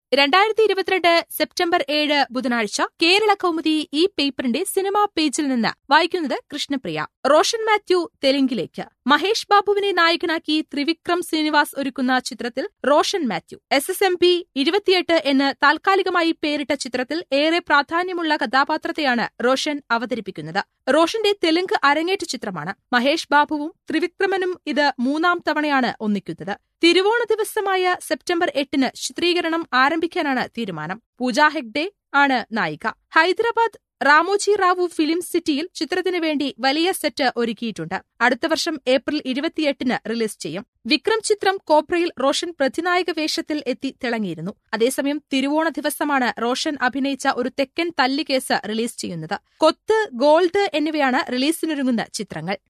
2022 September 7 ബുധനാഴ്ച കേരള കൗമുദി ഈ പേപ്പറിന്റെ സിനിമാ പേജിൽ നിന്ന് വായിക്കുന്നത് കൃഷ്ണപ്രിയ. റോഷൻ മാത്യു തെലുങ്കിലേക്ക്. മഹേഷ് ബാബുവിനെ നായകനാക്കി ത്രിവിക്രം ശ്രീനിവാസ് ഒരുക്കുന്ന ചിത്രത്തിൽ റോഷൻ മാത്യു. SSMP 28 എന്ന് താൽക്കാലികമായി പേരിട്ട ചിത്രത്തിൽ ഏറെ പ്രാധാന്യമുള്ള കഥാപാത്രത്തെയാണ് റോഷൻ അവതരിപ്പിക്കുന്നത്. റോഷന്റെ തെലുങ്ക് അരങ്ങേറ്റ ചിത്രമാണ്. മഹേഷ് ബാബുവും ത്രിവിക്രമനും ഇത് 3ാം തവണയാണ് ഒന്നിക്കുന്നത്. തിരുവോണ ദിവസമായ സെപ്റ്റംബർ 8 ചിത്രീകരണം ആരംഭിക്കാനാണ് തീരുമാനം. പൂജ ഹെഗ്ഡെ ആണ് നായിക. ഹൈദരാബാദ് രാമോജി റാവു ഫിലിം സിറ്റിയിൽ ചിത്രത്തിനു വേണ്ടി വലിയ സെറ്റ് ഒരുക്കിയിട്ടുണ്ട്. അടുത്ത വർഷം ഏപ്രിൽ 28 റിലീസ് ചെയ്യും. വിക്രം ചിത്രം കോബ്രയിൽ റോഷൻ പ്രതിനായക വേഷത്തിൽ എത്തി തിളങ്ങിയിരുന്നു. അതേസമയം തിരുവോണ ദിവസമാണ് റോഷൻ അഭിനയിച്ച ഒരു തെക്കൻ തല്ലുകേസ് റിലീസ് ചെയ്യുന്നത്. കൊത്ത്, ഗോൾഡ് എന്നിവയാണ് റിലീസിനൊരുങ്ങുന്ന ചിത്രങ്ങൾ.